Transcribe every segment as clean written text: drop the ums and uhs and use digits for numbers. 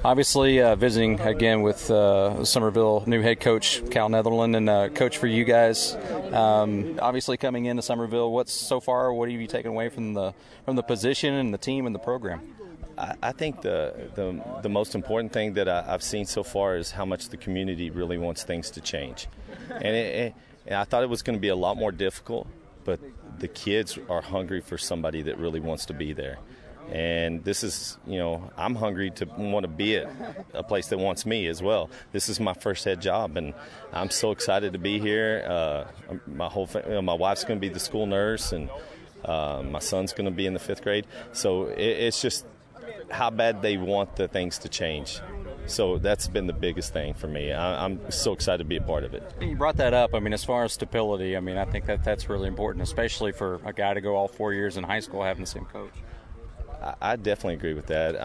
Obviously, visiting again with Summerville new head coach Cal Netherland, and coach for you guys. Obviously, coming into Summerville, what have you taken away from the position and the team and the program? I think the most important thing that I've seen so far is how much the community really wants things to change, and I thought it was going to be a lot more difficult, but the kids are hungry for somebody that really wants to be there. And this is, I'm hungry to want to be at a place that wants me as well. This is my first head job, and I'm so excited to be here. My wife's going to be the school nurse, and my son's going to be in the 5th grade. So it's just how bad they want the things to change. So that's been the biggest thing for me. I'm so excited to be a part of it. You brought that up. As far as stability, I think that's really important, especially for a guy to go all 4 years in high school having the same coach. I definitely agree with that.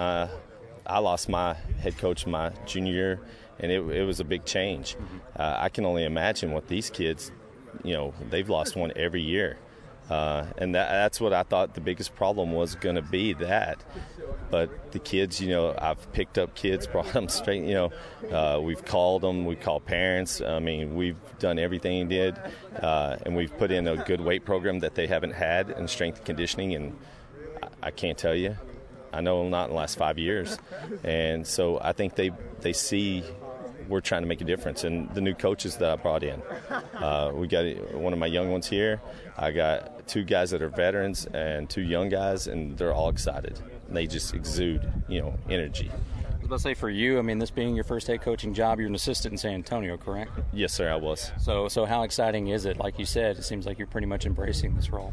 I lost my head coach my junior year, and it was a big change. I can only imagine what these kids, they've lost one every year. And that's what I thought the biggest problem was going to be, that. But the kids, I've picked up kids, brought them straight, we've called them, we call parents. We've done everything we did, and we've put in a good weight program that they haven't had, and strength and conditioning, and I can't tell you. I know not in the last 5 years. And so I think they see we're trying to make a difference. And the new coaches that I brought in, we got one of my young ones here. I got 2 guys that are veterans and 2 young guys, and they're all excited. They just exude, energy. I was about to say, for you, this being your first head coaching job, you're an assistant in San Antonio, correct? Yes, sir, I was. So how exciting is it? Like you said, it seems like you're pretty much embracing this role.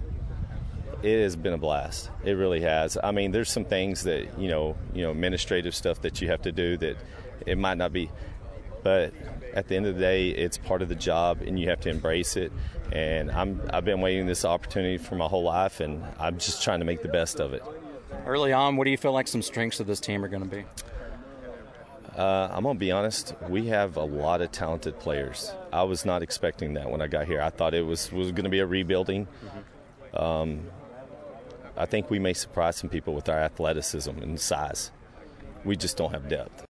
It has been a blast. It really has. There's some things that, administrative stuff that you have to do that it might not be. But at the end of the day, it's part of the job, and you have to embrace it. And I've been waiting this opportunity for my whole life, and I'm just trying to make the best of it. Early on, what do you feel like some strengths of this team are going to be? I'm going to be honest. We have a lot of talented players. I was not expecting that when I got here. I thought it was going to be a rebuilding. I think we may surprise some people with our athleticism and size. We just don't have depth.